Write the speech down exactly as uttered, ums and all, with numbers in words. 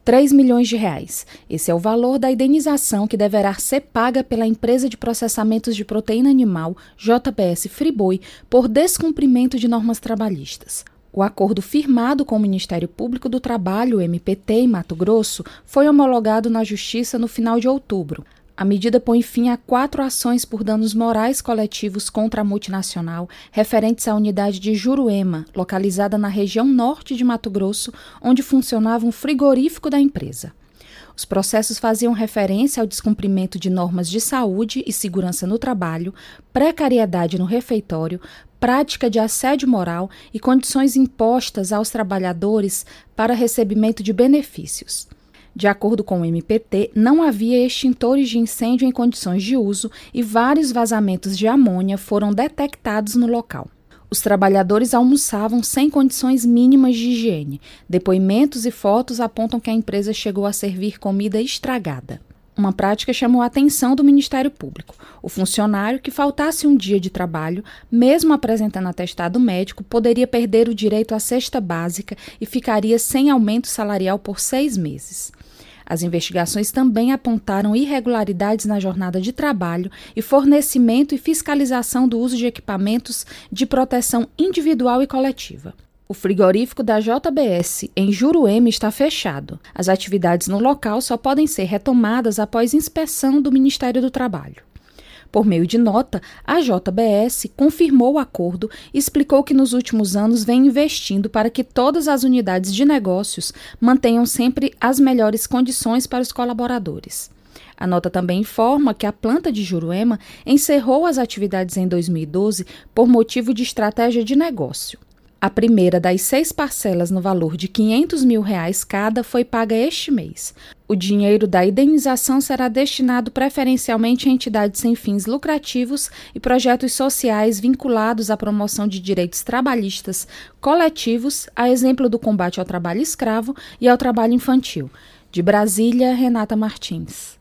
três milhões de reais. Esse é o valor da indenização que deverá ser paga pela empresa de processamentos de proteína animal, J B S Friboi, por descumprimento de normas trabalhistas. O acordo firmado com o Ministério Público do Trabalho, M P T, em Mato Grosso, foi homologado na Justiça no final de outubro. A medida põe fim a quatro ações por danos morais coletivos contra a multinacional, referentes à unidade de Juruema, localizada na região norte de Mato Grosso, onde funcionava um frigorífico da empresa. Os processos faziam referência ao descumprimento de normas de saúde e segurança no trabalho, precariedade no refeitório, prática de assédio moral e condições impostas aos trabalhadores para recebimento de benefícios. De acordo com o M P T, não havia extintores de incêndio em condições de uso e vários vazamentos de amônia foram detectados no local. Os trabalhadores almoçavam sem condições mínimas de higiene. Depoimentos e fotos apontam que a empresa chegou a servir comida estragada. Uma prática chamou a atenção do Ministério Público. O funcionário que faltasse um dia de trabalho, mesmo apresentando atestado médico, poderia perder o direito à cesta básica e ficaria sem aumento salarial por seis meses. As investigações também apontaram irregularidades na jornada de trabalho e fornecimento e fiscalização do uso de equipamentos de proteção individual e coletiva. O frigorífico da J B S em Juruema está fechado. As atividades no local só podem ser retomadas após inspeção do Ministério do Trabalho. Por meio de nota, a J B S confirmou o acordo e explicou que nos últimos anos vem investindo para que todas as unidades de negócios mantenham sempre as melhores condições para os colaboradores. A nota também informa que a planta de Juruema encerrou as atividades em dois mil e doze por motivo de estratégia de negócio. A primeira das seis parcelas no valor de quinhentos mil reais cada foi paga este mês. O dinheiro da indenização será destinado preferencialmente a entidades sem fins lucrativos e projetos sociais vinculados à promoção de direitos trabalhistas coletivos, a exemplo do combate ao trabalho escravo e ao trabalho infantil. De Brasília, Renata Martins.